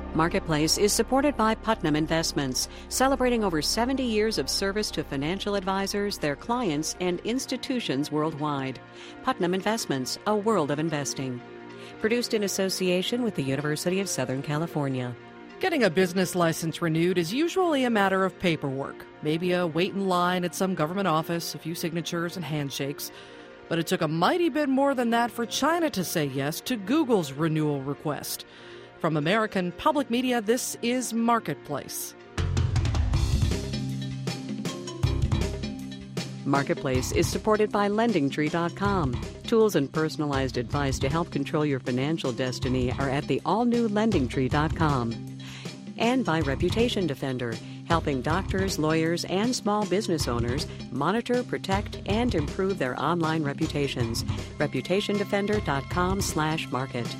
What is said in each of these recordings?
Marketplace is supported by Putnam Investments, celebrating over 70 years of service to financial advisors, their clients, and institutions worldwide. Putnam Investments, a world of investing. Produced in association with the University of Southern California. Getting a business license renewed is usually a matter of paperwork. Maybe a wait in line at some government office, a few signatures and handshakes. But it took a mighty bit more than that for China to say yes to Google's renewal request. From American Public Media, this is Marketplace. Marketplace is supported by LendingTree.com. Tools and personalized advice to help control your financial destiny are at the all-new LendingTree.com. And by Reputation Defender, helping doctors, lawyers, and small business owners monitor, protect, and improve their online reputations. ReputationDefender.com/market.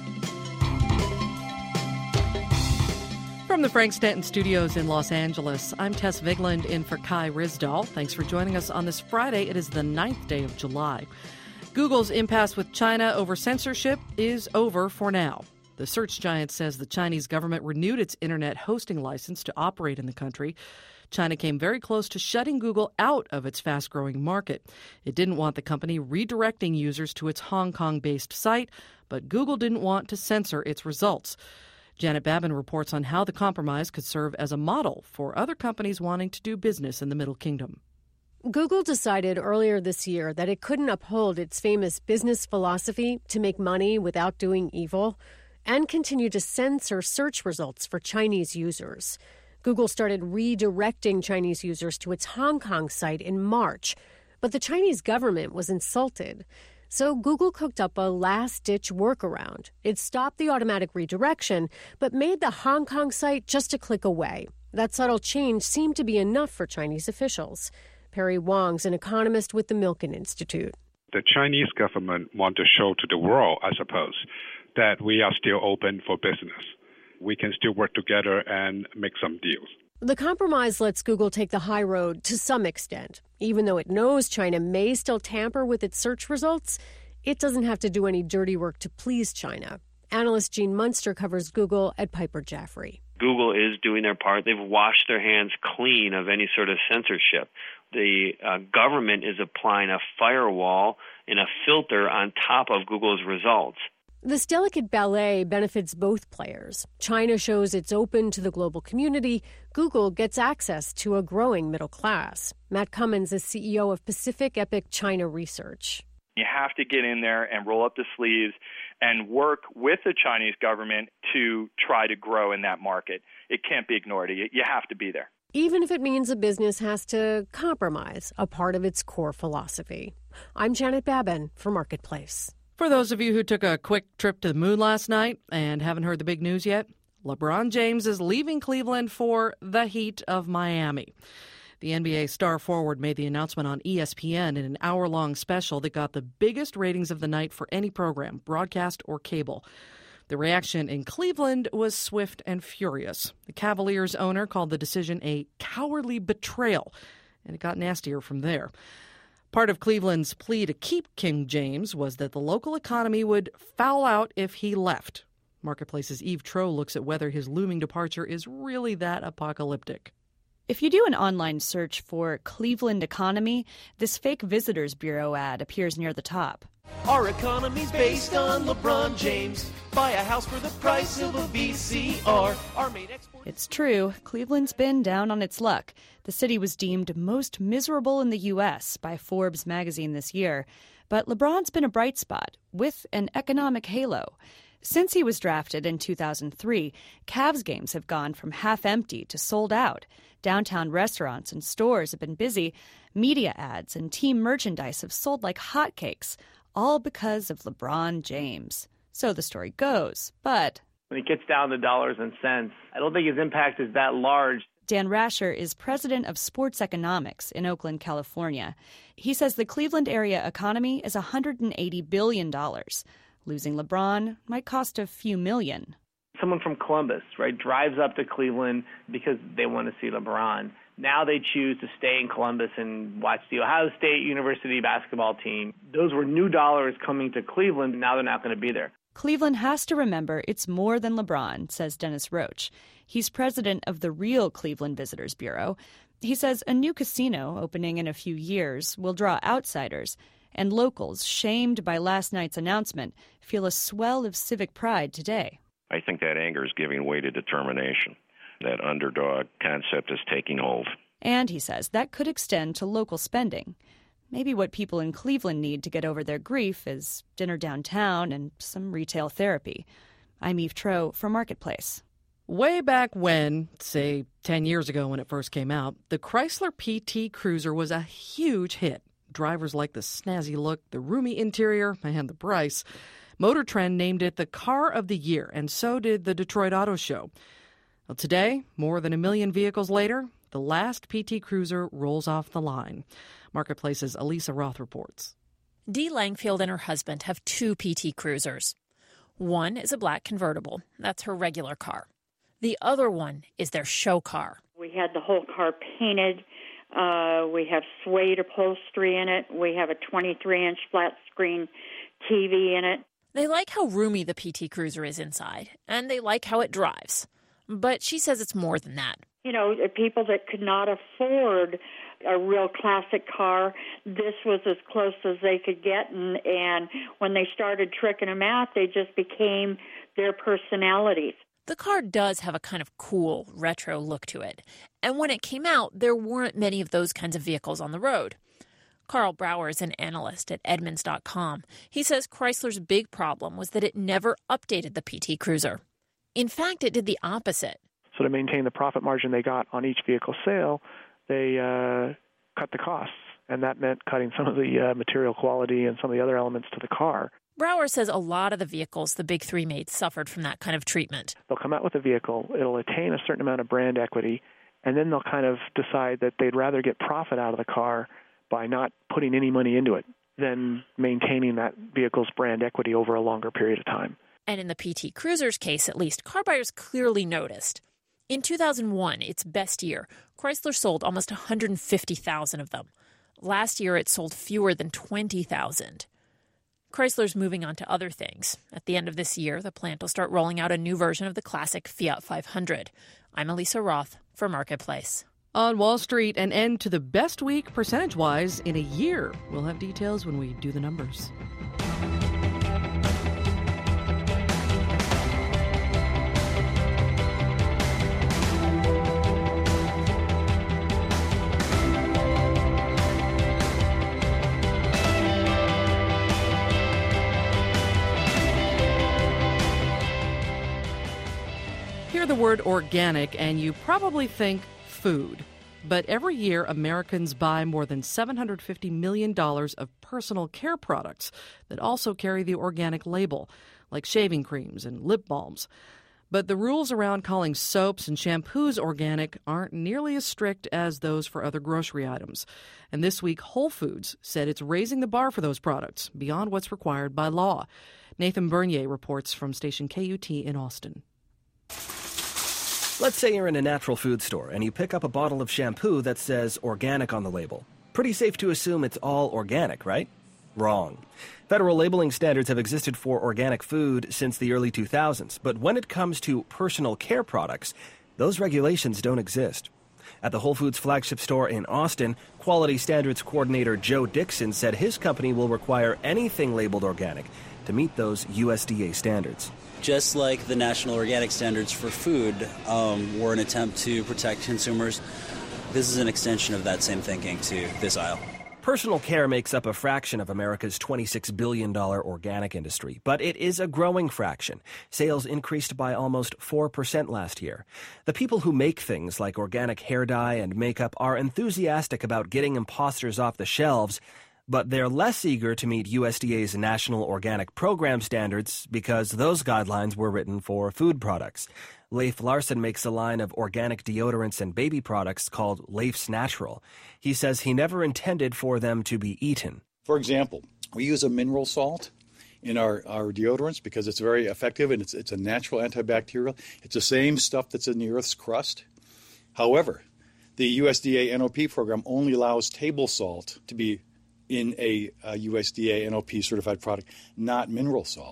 From the Frank Stanton Studios in Los Angeles, I'm Tess Vigland in for Kai Ryssdal. Thanks for joining us on this Friday. It is the 9th day of July. Google's impasse with China over censorship is over for now. The search giant says the Chinese government renewed its internet hosting license to operate in the country. China came very close to shutting Google out of its fast-growing market. It didn't want the company redirecting users to its Hong Kong-based site, but Google didn't want to censor its results. Janet Babin reports on how the compromise could serve as a model for other companies wanting to do business in the Middle Kingdom. Google decided earlier this year that it couldn't uphold its famous business philosophy to make money without doing evil and continue to censor search results for Chinese users. Google started redirecting Chinese users to its Hong Kong site in March, but the Chinese government was insulted. So Google cooked up a last-ditch workaround. It stopped the automatic redirection, but made the Hong Kong site just a click away. That subtle change seemed to be enough for Chinese officials. Perry Wong's an economist with the Milken Institute. The Chinese government want to show to the world, I suppose, that we are still open for business. We can still work together and make some deals. The compromise lets Google take the high road to some extent. Even though it knows China may still tamper with its search results, it doesn't have to do any dirty work to please China. Analyst Gene Munster covers Google at Piper Jaffray. Google is doing their part. They've washed their hands clean of any sort of censorship. The government is applying a firewall and a filter on top of Google's results. This delicate ballet benefits both players. China shows it's open to the global community. Google gets access to a growing middle class. Matt Cummins is CEO of Pacific Epic China Research. You have to get in there and roll up the sleeves and work with the Chinese government to try to grow in that market. It can't be ignored. You have to be there. Even if it means a business has to compromise a part of its core philosophy. I'm Janet Babin for Marketplace. For those of you who took a quick trip to the moon last night and haven't heard the big news yet, LeBron James is leaving Cleveland for the Heat of Miami. The NBA star forward made the announcement on ESPN in an hour-long special that got the biggest ratings of the night for any program, broadcast or cable. The reaction in Cleveland was swift and furious. The Cavaliers owner called the decision a cowardly betrayal, and it got nastier from there. Part of Cleveland's plea to keep King James was that the local economy would foul out if he left. Marketplace's Eve Troeh looks at whether his looming departure is really that apocalyptic. If you do an online search for Cleveland economy, this fake Visitors Bureau ad appears near the top. Our economy's based on LeBron James. Buy a house for the price of a VCR. Our main export. It's true. Cleveland's been down on its luck. The city was deemed most miserable in the U.S. by Forbes magazine this year. But LeBron's been a bright spot, with an economic halo. Since he was drafted in 2003, Cavs games have gone from half-empty to sold out. Downtown restaurants and stores have been busy. Media ads and team merchandise have sold like hotcakes, all because of LeBron James. So the story goes, but when it gets down to dollars and cents, I don't think his impact is that large. Dan Rasher is president of Sports Economics in Oakland, California. He says the Cleveland area economy is $180 billion. Losing LeBron might cost a few million. Someone from Columbus, right, drives up to Cleveland because they want to see LeBron. Now they choose to stay in Columbus and watch the Ohio State University basketball team. Those were new dollars coming to Cleveland. Now they're not going to be there. Cleveland has to remember it's more than LeBron, says Dennis Roach. He's president of the Real Cleveland Visitors Bureau. He says a new casino opening in a few years will draw outsiders, and locals, shamed by last night's announcement, feel a swell of civic pride today. I think that anger is giving way to determination. That underdog concept is taking hold. And he says that could extend to local spending. Maybe what people in Cleveland need to get over their grief is dinner downtown and some retail therapy. I'm Eve Troeh for Marketplace. Way back when, say 10 years ago when it first came out, the Chrysler PT Cruiser was a huge hit. Drivers liked the snazzy look, the roomy interior, and the price. Motor Trend named it the Car of the Year, and so did the Detroit Auto Show. Well, today, more than 1 million vehicles later, the last PT Cruiser rolls off the line. Marketplace's Elisa Roth reports. Dee Langfield and her husband have 2 PT Cruisers. One is a black convertible. That's her regular car. The other one is their show car. We had the whole car painted. We have suede upholstery in it. We have a 23-inch flat screen TV in it. They like how roomy the PT Cruiser is inside, and they like how it drives. But she says it's more than that. You know, people that could not afford a real classic car, this was as close as they could get. And when they started tricking them out, they just became their personalities. The car does have a kind of cool, retro look to it. And when it came out, there weren't many of those kinds of vehicles on the road. Carl Brower is an analyst at Edmunds.com. He says Chrysler's big problem was that it never updated the PT Cruiser. In fact, it did the opposite. So to maintain the profit margin they got on each vehicle sale, they cut the costs, and that meant cutting some of the material quality and some of the other elements to the car. Brower says a lot of the vehicles the big three made suffered from that kind of treatment. They'll come out with a vehicle, it'll attain a certain amount of brand equity, and then they'll kind of decide that they'd rather get profit out of the car by not putting any money into it than maintaining that vehicle's brand equity over a longer period of time. And in the PT Cruiser's case, at least, car buyers clearly noticed. In 2001, its best year, Chrysler sold almost 150,000 of them. Last year, it sold fewer than 20,000. Chrysler's moving on to other things. At the end of this year, the plant will start rolling out a new version of the classic Fiat 500. I'm Elisa Roth for Marketplace. On Wall Street, an end to the best week percentage-wise in a year. We'll have details when we do the numbers. Hear the word organic and you probably think food. But every year, Americans buy more than $750 million of personal care products that also carry the organic label, like shaving creams and lip balms. But the rules around calling soaps and shampoos organic aren't nearly as strict as those for other grocery items. And this week, Whole Foods said it's raising the bar for those products beyond what's required by law. Nathan Bernier reports from station KUT in Austin. Let's say you're in a natural food store and you pick up a bottle of shampoo that says organic on the label. Pretty safe to assume it's all organic, right? Wrong. Federal labeling standards have existed for organic food since the early 2000s, but when it comes to personal care products, those regulations don't exist. At the Whole Foods flagship store in Austin, Quality Standards Coordinator Joe Dixon said his company will require anything labeled organic to meet those USDA standards. Just like the national organic standards for food were an attempt to protect consumers, this is an extension of that same thinking to this aisle. Personal care makes up a fraction of America's $26 billion organic industry, but it is a growing fraction. Sales increased by almost 4% last year. The people who make things like organic hair dye and makeup are enthusiastic about getting imposters off the shelves, but they're less eager to meet USDA's National Organic Program standards because those guidelines were written for food products. Leif Larson makes a line of organic deodorants and baby products called Leif's Natural. He says he never intended for them to be eaten. For example, we use a mineral salt in our deodorants because it's very effective and it's a natural antibacterial. It's the same stuff that's in the Earth's crust. However, the USDA NOP program only allows table salt to be in a USDA NOP certified product, not mineral salts.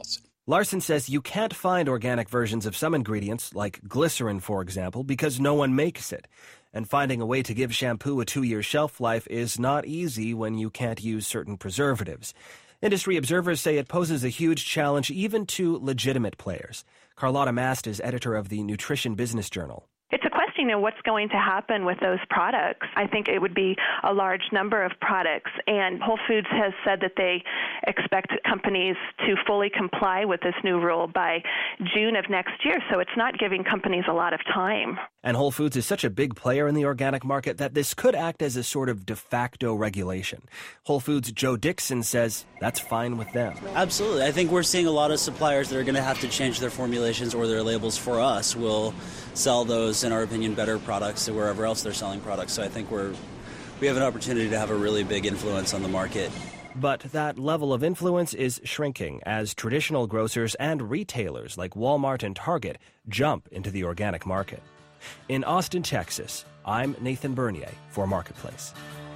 Larson says you can't find organic versions of some ingredients, like glycerin, for example, because no one makes it. And finding a way to give shampoo a 2-year shelf life is not easy when you can't use certain preservatives. Industry observers say it poses a huge challenge even to legitimate players. Carlotta Mast is editor of the Nutrition Business Journal. It's a question of what's going to happen with those products. I think it would be a large number of products, and Whole Foods has said that they expect companies to fully comply with this new rule by June of next year, so it's not giving companies a lot of time. And Whole Foods is such a big player in the organic market that this could act as a sort of de facto regulation. Whole Foods' Joe Dixon says that's fine with them. Absolutely. I think we're seeing a lot of suppliers that are going to have to change their formulations or their labels for us will sell those, in our opinion, better products wherever else they're selling products. So I think we have an opportunity to have a really big influence on the market. But that level of influence is shrinking as traditional grocers and retailers like Walmart and Target jump into the organic market. In Austin, Texas, I'm Nathan Bernier for Marketplace.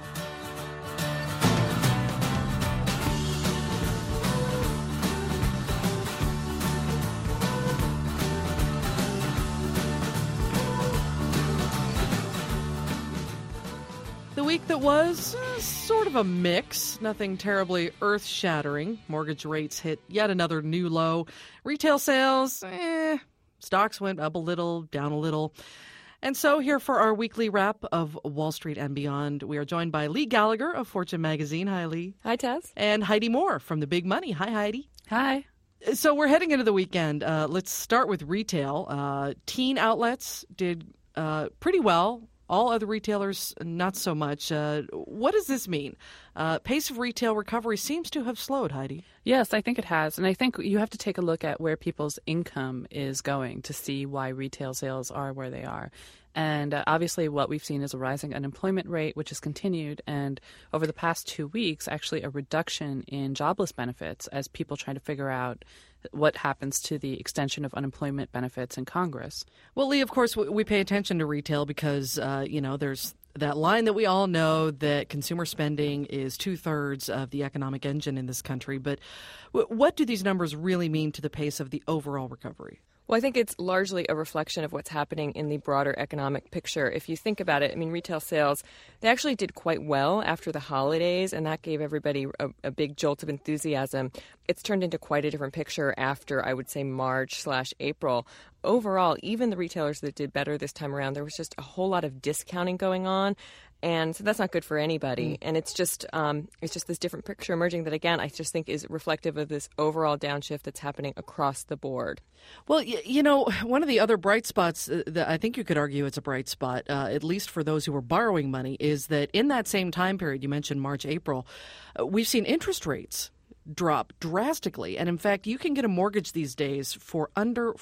The week that was sort of a mix, nothing terribly earth-shattering. Mortgage rates hit yet another new low. Retail sales, stocks went up a little, down a little. And so here for our weekly wrap of Wall Street and Beyond, we are joined by Lee Gallagher of Fortune Magazine. Hi, Lee. Hi, Tess. And Heidi Moore from The Big Money. Hi, Heidi. Hi. So we're heading into the weekend. Let's start with retail. Teen outlets did pretty well. All other retailers, not so much. What does this mean? Pace of retail recovery seems to have slowed, Heidi. Yes, I think it has. And I think you have to take a look at where people's income is going to see why retail sales are where they are. And obviously what we've seen is a rising unemployment rate, which has continued. And over the past 2 weeks, actually a reduction in jobless benefits as people try to figure out what happens to the extension of unemployment benefits in Congress. Well, Lee, of course, we pay attention to retail because, there's that line that we all know that consumer spending is 2/3 of the economic engine in this country. But what do these numbers really mean to the pace of the overall recovery? Well, I think it's largely a reflection of what's happening in the broader economic picture. If you think about it, retail sales, they actually did quite well after the holidays, and that gave everybody a big jolt of enthusiasm. It's turned into quite a different picture after, I would say, March/April. Overall, even the retailers that did better this time around, there was just a whole lot of discounting going on. And so that's not good for anybody. And it's just this different picture emerging that, again, I just think is reflective of this overall downshift that's happening across the board. Well, one of the other bright spots that I think you could argue it's a bright spot, at least for those who are borrowing money, is that in that same time period, you mentioned March, April, we've seen interest rates drop drastically. And in fact, you can get a mortgage these days for under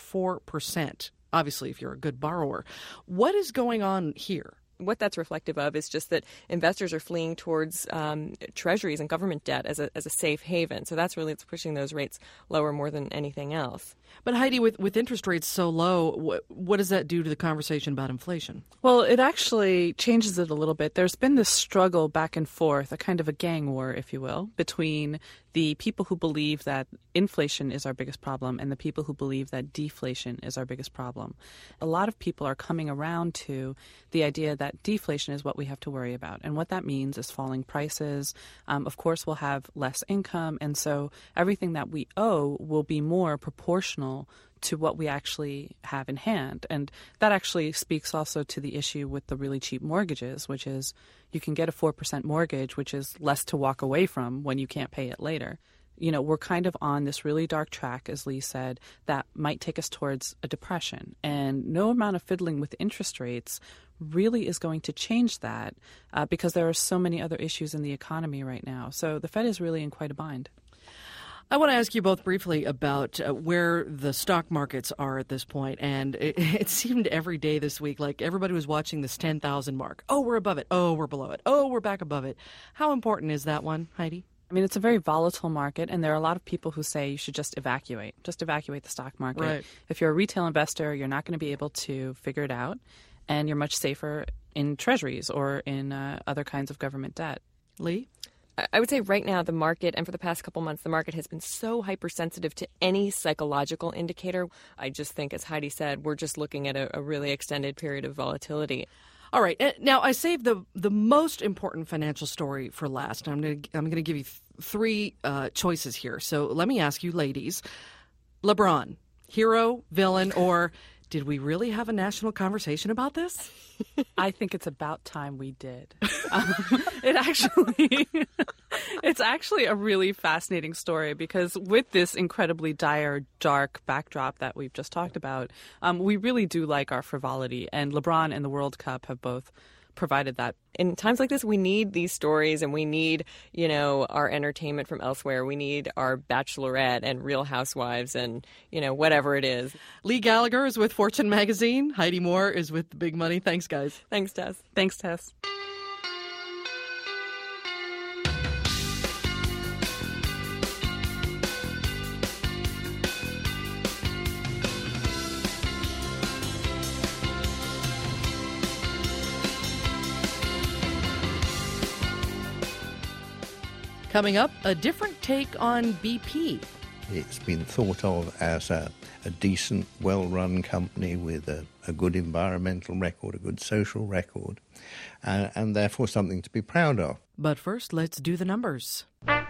4%, obviously, if you're a good borrower. What is going on here? What that's reflective of is just that investors are fleeing towards treasuries and government debt as a safe haven. So that's really pushing those rates lower more than anything else. But Heidi, with interest rates so low, what does that do to the conversation about inflation? Well, it actually changes it a little bit. There's been this struggle back and forth, a kind of a gang war, if you will, between the people who believe that inflation is our biggest problem and the people who believe that deflation is our biggest problem. A lot of people are coming around to the idea that deflation is what we have to worry about. And what that means is falling prices. Of course, we'll have less income. And so everything that we owe will be more proportional to what we actually have in hand. And that actually speaks also to the issue with the really cheap mortgages, which is you can get a 4% mortgage, which is less to walk away from when you can't pay it later. We're kind of on this really dark track, as Lee said, that might take us towards a depression. And no amount of fiddling with interest rates really is going to change that because there are so many other issues in the economy right now. So the Fed is really in quite a bind. I want to ask you both briefly about where the stock markets are at this point. And it seemed every day this week like everybody was watching this 10,000 mark. Oh, we're above it. Oh, we're below it. Oh, we're back above it. How important is that one, Heidi? It's a very volatile market, and there are a lot of people who say you should just evacuate the stock market. Right. If you're a retail investor, you're not going to be able to figure it out, and you're much safer in treasuries or in other kinds of government debt. Lee? I would say right now the market, and for the past couple months, the market has been so hypersensitive to any psychological indicator. I just think, as Heidi said, we're just looking at a really extended period of volatility. All right. Now, I saved the most important financial story for last. I'm going to give you three choices here. So let me ask you, ladies, LeBron, hero, villain, or did we really have a national conversation about this? I think it's about time we did. It's actually a really fascinating story because with this incredibly dire, dark backdrop that we've just talked about, we really do like our frivolity, and LeBron and the World Cup have both provided that. In times like this, we need these stories, and we need, our entertainment from elsewhere. We need our Bachelorette and Real Housewives and, whatever it is. Lee Gallagher is with Fortune Magazine. Heidi Moore is with The Big Money. Thanks, guys. Thanks, Tess. Thanks, Tess. Coming up, a different take on BP. It's been thought of as a decent, well-run company with a good environmental record, a good social record, and therefore something to be proud of. But first, let's do the numbers.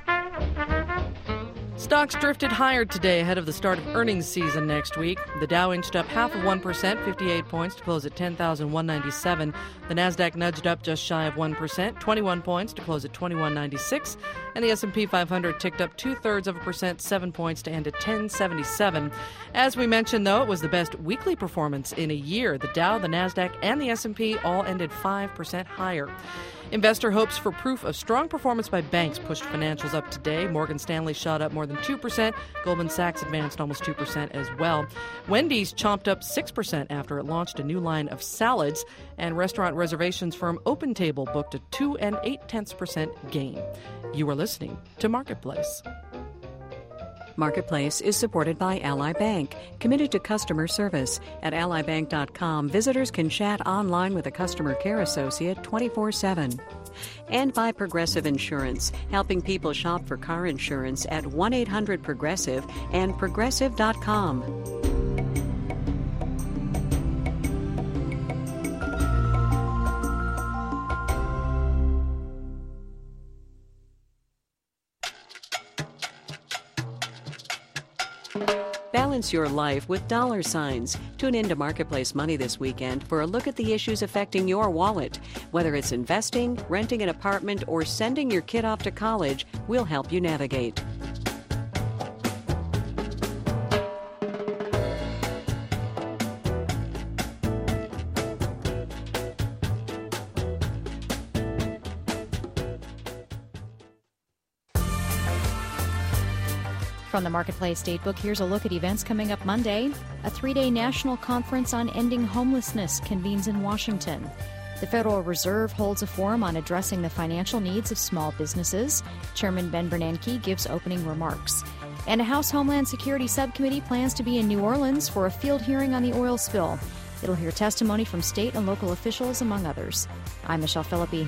Stocks drifted higher today ahead of the start of earnings season next week. The Dow inched up 0.5%, 58 points to close at 10,197. The Nasdaq nudged up just shy of 1%, 21 points to close at 2196. And the S&P 500 ticked up 0.2%, 7 points to end at 1077. As we mentioned, though, it was the best weekly performance in a year. The Dow, the Nasdaq, and the S&P all ended 5% higher. Investor hopes for proof of strong performance by banks pushed financials up today. Morgan Stanley shot up more than 2%. Goldman Sachs advanced almost 2% as well. Wendy's chomped up 6% after it launched a new line of salads. And restaurant reservations firm OpenTable booked a 2.8% gain. You are listening to Marketplace. Marketplace is supported by Ally Bank, committed to customer service. At allybank.com, visitors can chat online with a customer care associate 24/7. And by Progressive Insurance, helping people shop for car insurance at 1-800-PROGRESSIVE and progressive.com. Balance your life with dollar signs. Tune in to Marketplace Money this weekend for a look at the issues affecting your wallet. Whether it's investing, renting an apartment, or sending your kid off to college, we'll help you navigate. From the Marketplace Datebook, here's a look at events coming up Monday. A 3-day national conference on ending homelessness convenes in Washington. The Federal Reserve holds a forum on addressing the financial needs of small businesses. Chairman Ben Bernanke gives opening remarks. And a House Homeland Security Subcommittee plans to be in New Orleans for a field hearing on the oil spill. It'll hear testimony from state and local officials, among others. I'm Michelle Philippi.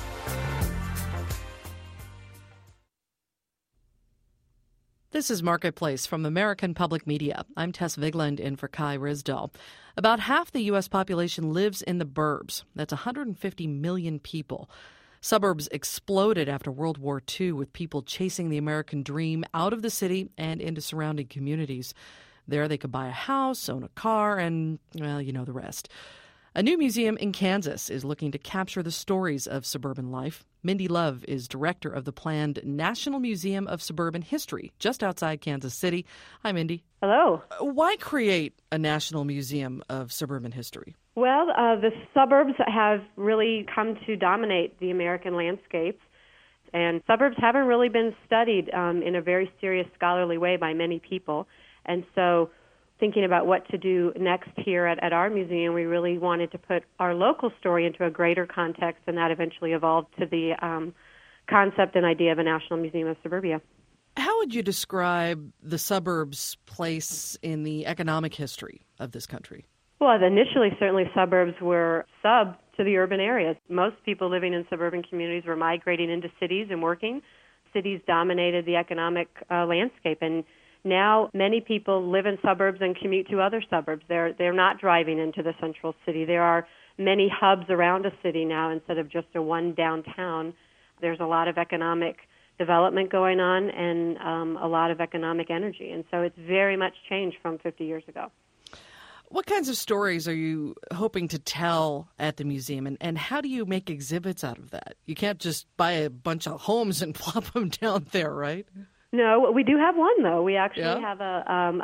This is Marketplace from American Public Media. I'm Tess Vigland in for Kai Risdell. About half the U.S. population lives in the burbs. That's 150 million people. Suburbs exploded after World War II, with people chasing the American dream out of the city and into surrounding communities. There they could buy a house, own a car, and, well, you know the rest. A new museum in Kansas is looking to capture the stories of suburban life. Mindy Love is director of the planned National Museum of Suburban History just outside Kansas City. Hi, Mindy. Hello. Why create a National Museum of Suburban History? Well, the suburbs have really come to dominate the American landscape, and suburbs haven't really been studied in a very serious scholarly way by many people. And so thinking about what to do next here at our museum, we really wanted to put our local story into a greater context, and that eventually evolved to the concept and idea of a National Museum of Suburbia. How would you describe the suburbs' place in the economic history of this country? Well, initially, certainly suburbs were sub to the urban areas. Most people living in suburban communities were migrating into cities and working. Cities dominated the economic landscape, and now many people live in suburbs and commute to other suburbs. They're not driving into the central city. There are many hubs around a city now instead of just a one downtown. There's a lot of economic development going on and a lot of economic energy, and so it's very much changed from 50 years ago. What kinds of stories are you hoping to tell at the museum, and how do you make exhibits out of that? You can't just buy a bunch of homes and plop them down there, right? No, we do have one, though. We actually have a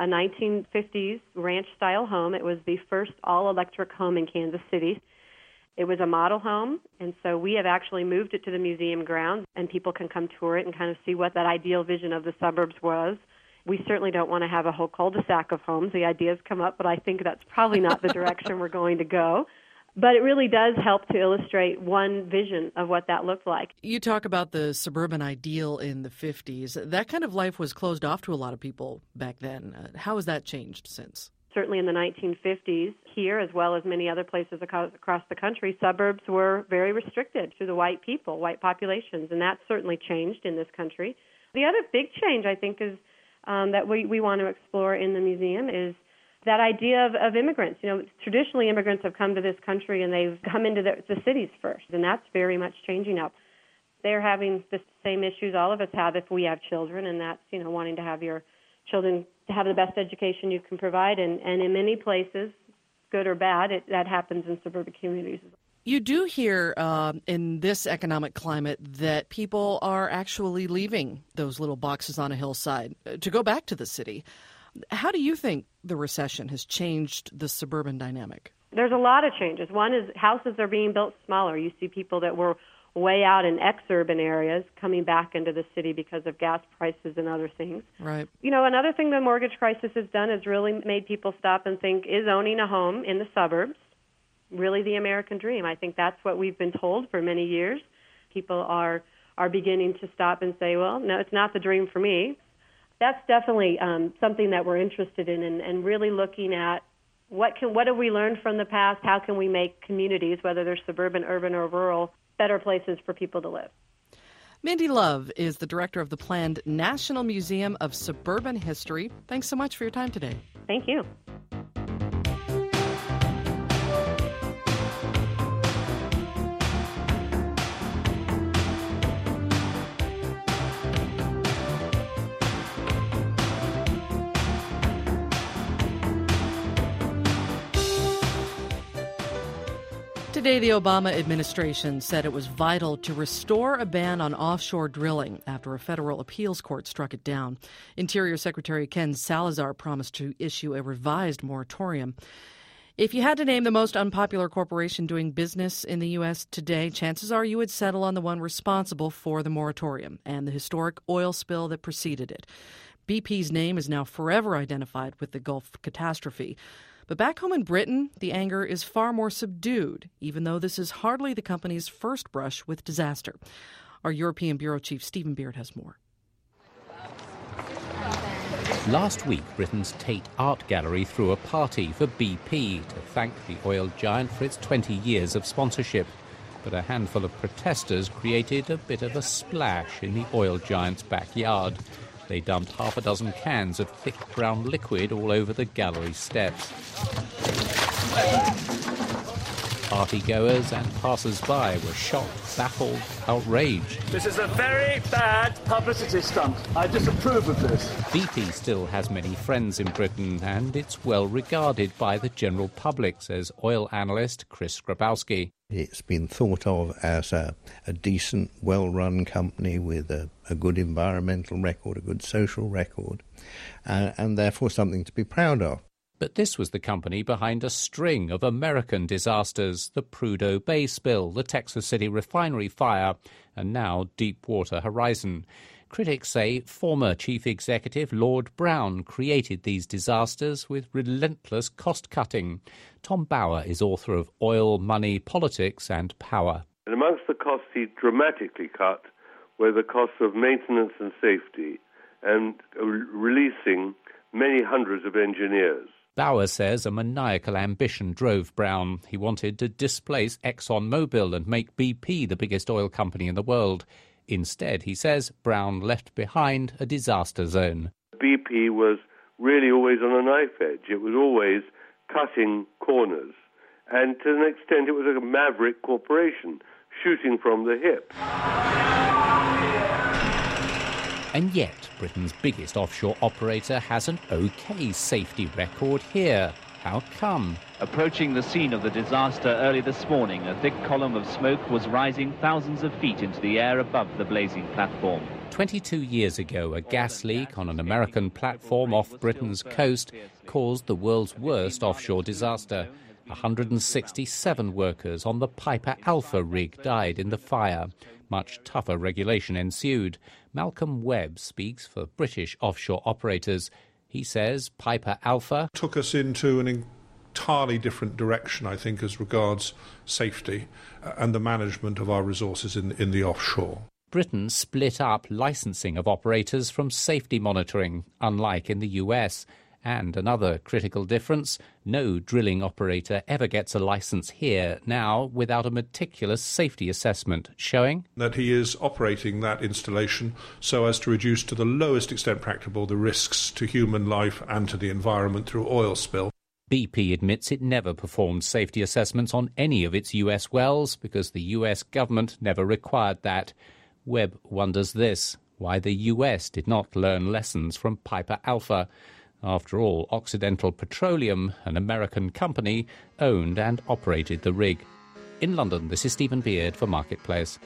1950s ranch-style home. It was the first all-electric home in Kansas City. It was a model home, and so we have actually moved it to the museum grounds, and people can come tour it and kind of see what that ideal vision of the suburbs was. We certainly don't want to have a whole cul-de-sac of homes. The ideas come up, but I think that's probably not the direction we're going to go. But it really does help to illustrate one vision of what that looked like. You talk about the suburban ideal in the 50s. That kind of life was closed off to a lot of people back then. How has that changed since? Certainly in the 1950s, here as well as many other places across the country, suburbs were very restricted to the white people, white populations, and that's certainly changed in this country. The other big change, I think, is that we want to explore in the museum is that idea of immigrants. You know, traditionally immigrants have come to this country and they've come into the cities first, and that's very much changing now. They're having the same issues all of us have if we have children, and that's, you know, wanting to have your children to have the best education you can provide, and in many places, good or bad, that happens in suburban communities. You do hear in this economic climate that people are actually leaving those little boxes on a hillside to go back to the city. How do you think the recession has changed the suburban dynamic? There's a lot of changes. One is houses are being built smaller. You see people that were way out in ex-urban areas coming back into the city because of gas prices and other things. Right. You know, another thing the mortgage crisis has done is really made people stop and think, is owning a home in the suburbs really the American dream? I think that's what we've been told for many years. People are beginning to stop and say, well, no, it's not the dream for me. That's definitely something that we're interested in, and really looking at what have we learned from the past? How can we make communities, whether they're suburban, urban, or rural, better places for people to live? Mindy Love is the director of the planned National Museum of Suburban History. Thanks so much for your time today. Thank you. Today, the Obama administration said it was vital to restore a ban on offshore drilling after a federal appeals court struck it down. Interior Secretary Ken Salazar promised to issue a revised moratorium. If you had to name the most unpopular corporation doing business in the U.S. today, chances are you would settle on the one responsible for the moratorium and the historic oil spill that preceded it. BP's name is now forever identified with the Gulf catastrophe. But back home in Britain, the anger is far more subdued, even though this is hardly the company's first brush with disaster. Our European Bureau Chief Stephen Beard has more. Last week, Britain's Tate Art Gallery threw a party for BP to thank the oil giant for its 20 years of sponsorship. But a handful of protesters created a bit of a splash in the oil giant's backyard. They dumped half a dozen cans of thick brown liquid all over the gallery steps. Partygoers and passers-by were shocked, baffled, outraged. This is a very bad publicity stunt. I disapprove of this. BP still has many friends in Britain, and it's well regarded by the general public, says oil analyst Chris Grabowski. It's been thought of as a decent, well-run company with a good environmental record, a good social record, and therefore something to be proud of. But this was the company behind a string of American disasters, the Prudhoe Bay spill, the Texas City refinery fire, and now Deepwater Horizon. Critics say former chief executive Lord Browne created these disasters with relentless cost-cutting. Tom Bauer is author of Oil, Money, Politics and Power. And amongst the costs he dramatically cut were the costs of maintenance and safety and releasing many hundreds of engineers. Bauer says a maniacal ambition drove Brown. He wanted to displace ExxonMobil and make BP the biggest oil company in the world. Instead, he says, Brown left behind a disaster zone. BP was really always on a knife edge. It was always cutting corners. And to an extent, it was a maverick corporation shooting from the hip. And yet, Britain's biggest offshore operator has an okay safety record here. How come? Approaching the scene of the disaster early this morning, a thick column of smoke was rising thousands of feet into the air above the blazing platform. 22 years ago, a gas leak on an American platform off Britain's coast caused the world's worst offshore disaster. 167 workers on the Piper Alpha rig died in the fire. Much tougher regulation ensued. Malcolm Webb speaks for British offshore operators. He says Piper Alpha took us into an entirely different direction, I think, as regards safety and the management of our resources in the offshore. Britain split up licensing of operators from safety monitoring, unlike in the US. And another critical difference, no drilling operator ever gets a license here now without a meticulous safety assessment showing that he is operating that installation so as to reduce to the lowest extent practicable the risks to human life and to the environment through oil spill. BP admits it never performed safety assessments on any of its US wells because the US government never required that. Webb wonders this, why the US did not learn lessons from Piper Alpha. After all, Occidental Petroleum, an American company, owned and operated the rig. In London, this is Stephen Beard for Marketplace.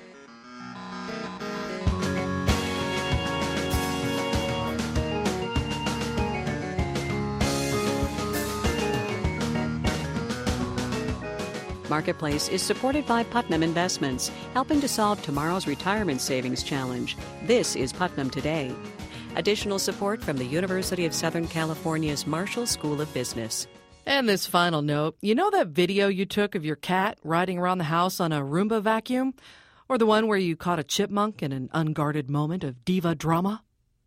Marketplace is supported by Putnam Investments, helping to solve tomorrow's retirement savings challenge. This is Putnam Today. Additional support from the University of Southern California's Marshall School of Business. And this final note, you know that video you took of your cat riding around the house on a Roomba vacuum? Or the one where you caught a chipmunk in an unguarded moment of diva drama?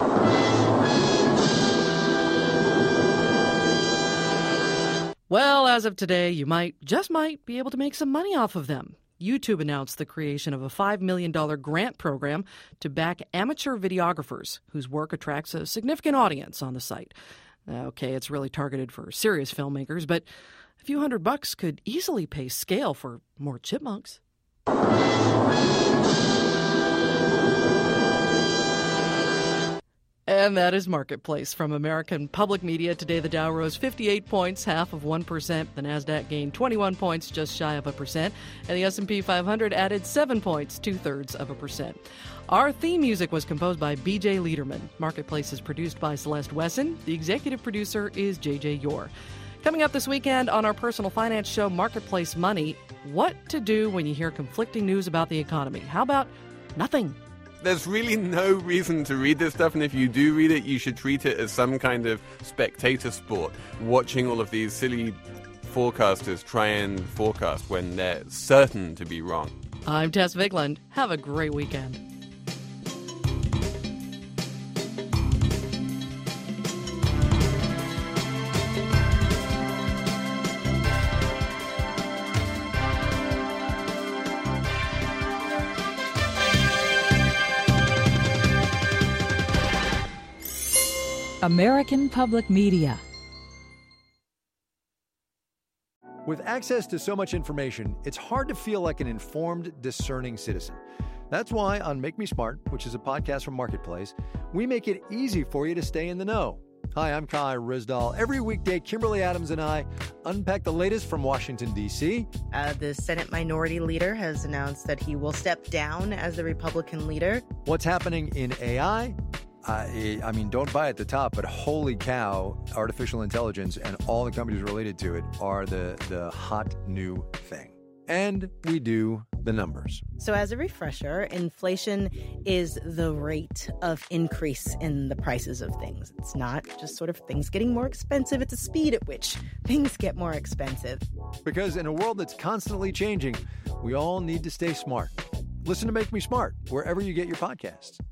Well, as of today, you might be able to make some money off of them. YouTube announced the creation of a $5 million grant program to back amateur videographers whose work attracts a significant audience on the site. Okay, it's really targeted for serious filmmakers, but a few $100 could easily pay scale for more chipmunks. And that is Marketplace from American Public Media. Today, the Dow rose 58 points, 0.5%. The Nasdaq gained 21 points, just shy of 1%. And the S&P 500 added 7 points, 0.2%. Our theme music was composed by B.J. Liederman. Marketplace is produced by Celeste Wesson. The executive producer is J.J. Yore. Coming up this weekend on our personal finance show, Marketplace Money, what to do when you hear conflicting news about the economy. How about nothing? There's really no reason to read this stuff, and if you do read it, you should treat it as some kind of spectator sport, watching all of these silly forecasters try and forecast when they're certain to be wrong. I'm Tess Vigland. Have a great weekend. American Public Media. With access to so much information, it's hard to feel like an informed, discerning citizen. That's why on Make Me Smart, which is a podcast from Marketplace, we make it easy for you to stay in the know. Hi, I'm Kai Rizdal. Every weekday, Kimberly Adams and I unpack the latest from Washington, D.C. The Senate Minority Leader has announced that he will step down as the Republican leader. What's happening in AI? I mean, don't buy at the top, but holy cow, artificial intelligence and all the companies related to it are the hot new thing. And we do the numbers. So as a refresher, inflation is the rate of increase in the prices of things. It's not just sort of things getting more expensive. It's a speed at which things get more expensive. Because in a world that's constantly changing, we all need to stay smart. Listen to Make Me Smart wherever you get your podcasts.